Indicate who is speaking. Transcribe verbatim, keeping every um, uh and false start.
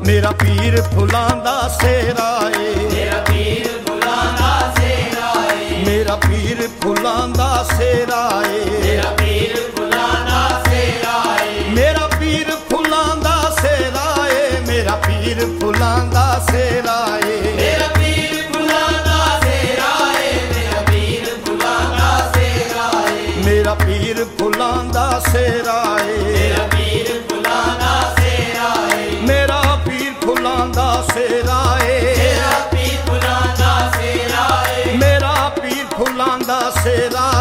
Speaker 1: मेरा पीर फुलां दा सेरा ए,
Speaker 2: मेरा पीर फुलां दा सेरा ए,
Speaker 1: मेरा पीर फुलां दा सेरा ए,
Speaker 2: मेरा पीर फुलां दा सेरा ए,
Speaker 1: मेरा पीर फुलां दा सेरा ए, मेरा पीर फुलां दा सेरा ए,
Speaker 2: मेरा पीर फुलां दा सेरा ए, मेरा पीर फुलां दा सेरा ए,
Speaker 1: मेरा पीर फुलां दा सेरा ए,
Speaker 2: मेरा पीर फुलां दा सेरा ए,
Speaker 1: मेरा पीर फुलां दा सेरा ए,
Speaker 2: मेरा पीर फुलां दा सेरा ए,
Speaker 1: मेरा पीर फुलां दा सेरा